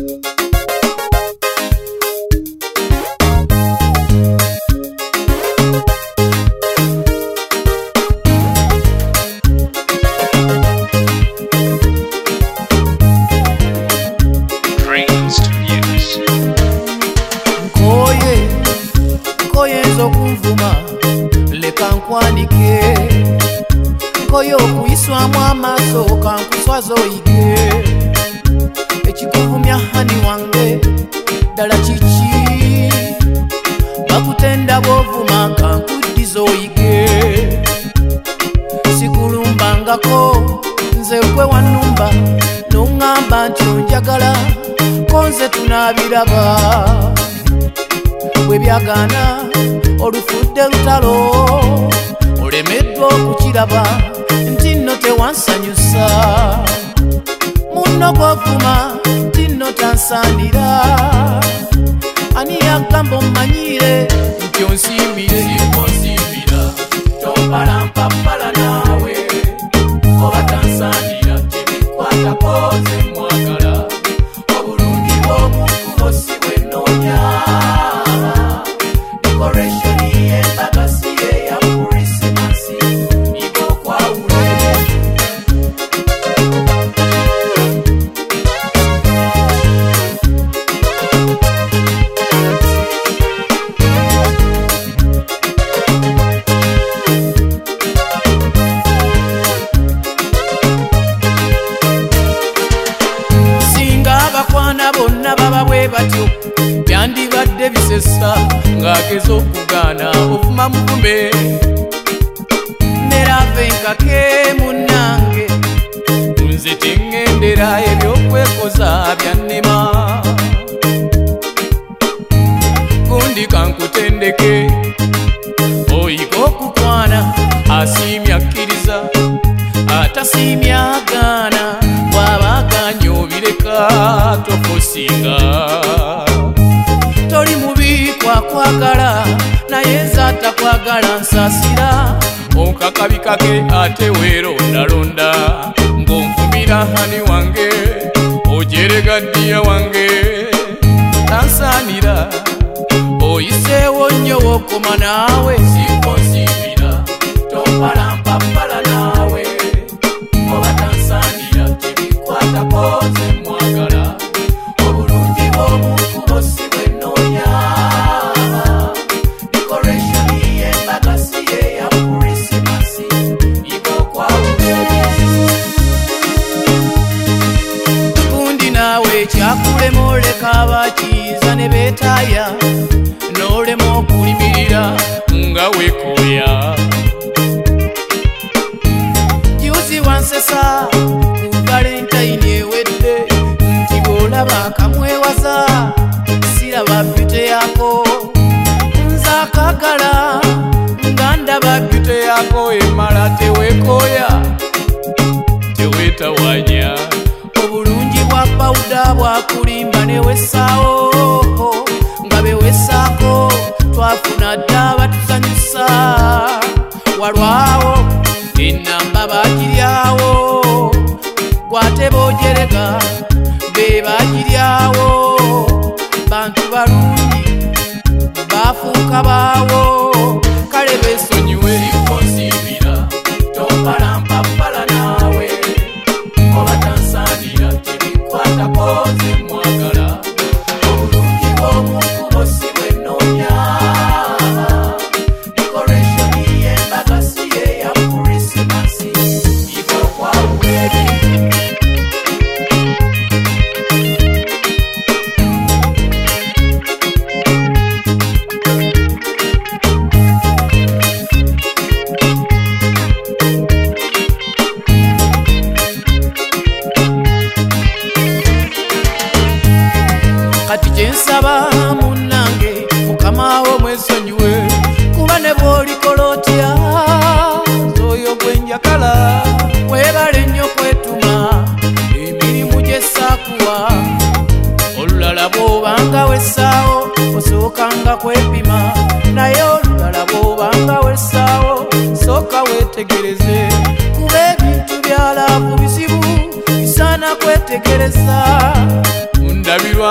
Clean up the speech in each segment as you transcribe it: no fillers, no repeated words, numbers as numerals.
Okunvuma leka nkwanike nkoyo okuyiswamu amaaso kankuswaza oyige ekikuvumya hani wange ddala kiki bakutenda bwovuma kankuddiza oyige sikulumbangako nze gwe wannumba noŋŋamba nti onjagala konze tunaabiraba bwe byagaana olufudde lutalo olemeddwa okukiraba nti nno tewansanyusa munno gwovuma nti nno tansaanira ani yagamba ommanyire nti onsiimire tompalampapala naawe oba tansaanira tebikwatako ze mwagala obulungi bw'omukubo si bwe nnoonya bonna baba bwe batyo byandibadde bisesa ng'ageza okugaana ovuma muvume nerava enkake munnange nze teŋŋendera ebyokwekoza byannema gundi kankutendeke oyiga okukwana asiimya akkiriza atasiimya agaana bw'abaganye obireka tokosinga toli mubi kwakwagala naye nze atakwagala nsaasira onkakabikake ate weerondalonda ng'onvumira hani wange ojerega ddiya wange tansaanira oyiseewo nnyo wokoma naawe sikonsiimira tompalampapala naawe oba tansaanira tebikwatako ze mwagala obulungi bw'omukubo si bwe nnoonya dekoreshoni y'embaga si yeya kurisimasi ig'okwawula gundi naawe ekyakulema oleka abakiyiza ne beetaaya n'olema okulimirira nga weekooya juzi wansesa ku valentine ewedde nti bw'olaba akamwewaza siraba byute yako nze akagala nga ndaba byute yako emala teweekooya teweetawanya obulungi bwa pawuda bwakulimba ne wessaawo nga bewessaako twafuna dda batusanyusa walwawo ennamba bagiryawo gwate boojerega be bagiryawo bantu balungi bafuuka baawo kale beesonyiwe konsiimira tompalampapala naawe oba tansaanira tebikwatako ze mwagala obulungi bw'omukubo si bwe nnoonya dekoreshoni y'embaga si yeya kurisimasi ig'okwawula kati kyensaba munnange mukamawo mwesonyiwe kuba ne bw'olikola otya nz'oyo gwe njakala weebale nnyo kwetuma emirimu gye saakuwa olulala bw'obanga wessaawo osookanga kwepima naye olulala bw'obanga wessaawo sooka weetegereze kuba ebintu byalaavu bizibu bisaana kwetegereza ndabirwa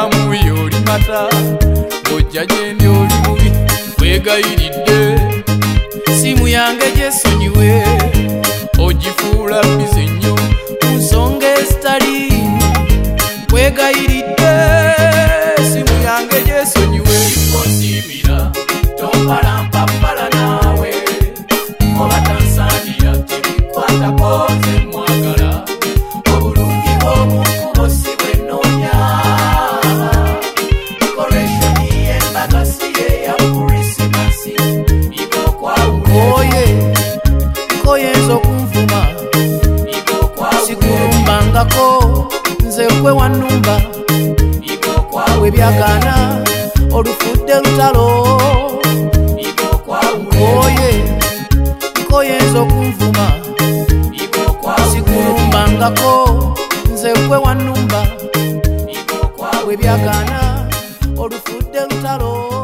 mata ojja gyendi oli mubi nkwegayiridde simu yange gyesonyiwe ogifuula bize nnyo ku nsonga ezitali nkwegayiridde simu yange gyesonyiwe osiimira tompalampapala naawe oba tansaanira tebikwatako nze mwagala obulungi bw'omuntu bosi bwe nnoonya dekoreshoni y'embagasi ye ya kurisimasi igookwawuleoye koyinza okunvuma sikulumbangako nze kwe wannumba webyagaana olufudde lutalo oye koyinza okunvuma sikulumbangako nze kwe wannumba webyagaana olufudde lutalo